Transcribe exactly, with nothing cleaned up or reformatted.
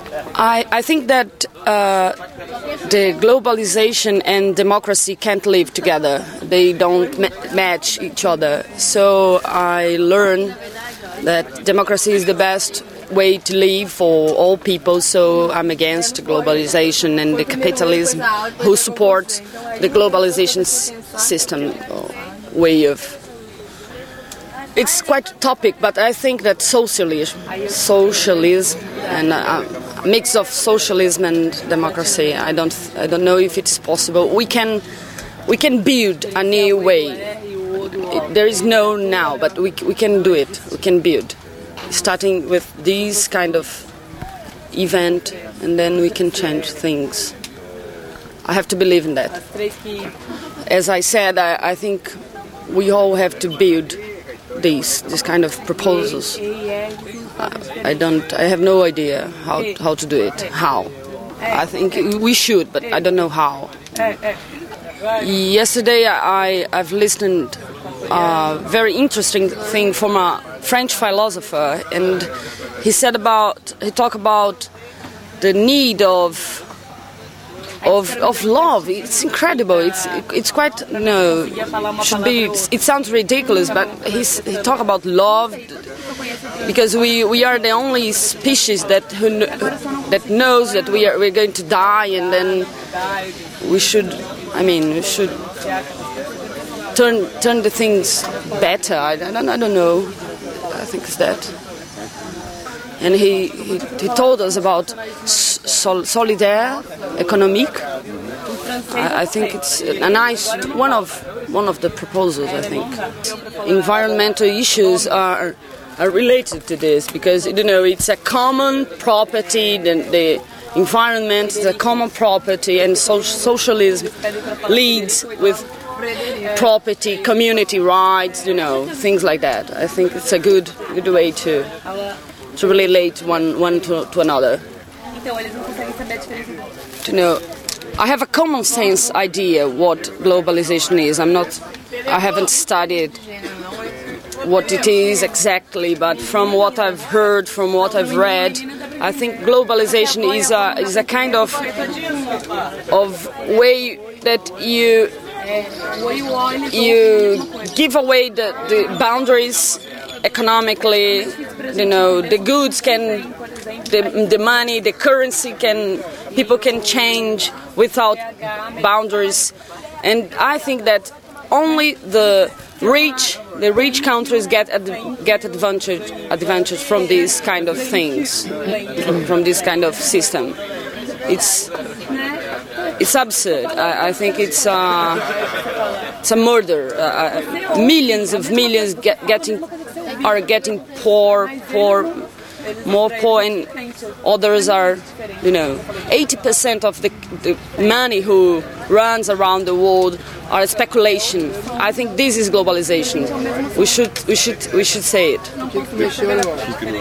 I, I think that uh, the globalization and democracy can't live together. They don't ma- match each other. So I learned that democracy is the best way to live for all people, so I'm against globalization and the capitalism who supports the globalization s- system or way of. It's quite a topic, but I think that socialism, socialism and a mix of socialism and democracy, I don't, I don't know if it's possible. We can, we can build a new way. It, there is no now, but we we can do it. We can build, starting with this kind of event, and then we can change things. I have to believe in that. As I said, I, I think we all have to build these this kind of proposals. I, I don't. I have no idea how how to do it. How? I think we should, but I don't know how. Yesterday, I I've listened a very interesting thing from a French philosopher, and he said about he talked about the need of. Of, of love. It's incredible. It's it's quite no. Should be. It sounds ridiculous, but he's, he talk about love because we, we are the only species that who, that knows that we are we're going to die, and then we should. I mean, we should turn turn the things better. I, I don't I don't know. I think it's that. And he, he, he told us about sol- solidaire économique. I, I think it's a nice one of one of the proposals. I think environmental issues are are related to this because you know it's a common property. The, the environment is a common property, and so- socialism leads with property, community rights. You know, things like that. I think it's a good good way to. to relate one one to, to another. You know, I have a common sense idea what globalization is. I'm not, I haven't studied what it is exactly, but from what I've heard, from what I've read, I think globalization is a is a kind of of way that you you give away the, the boundaries. Economically, you know, the goods can, the, the money, the currency can, people can change without boundaries. And I think that only the rich, the rich countries get ad, get advantage advantage from these kind of things, from, from this kind of system. It's it's absurd. I, I think it's uh, it's a murder. Uh, millions of millions get, getting. are getting poor, poor, more poor, and others are, you know, eighty percent of the, the money who runs around the world are speculation. I think this is globalization. We should, we should, we should say it.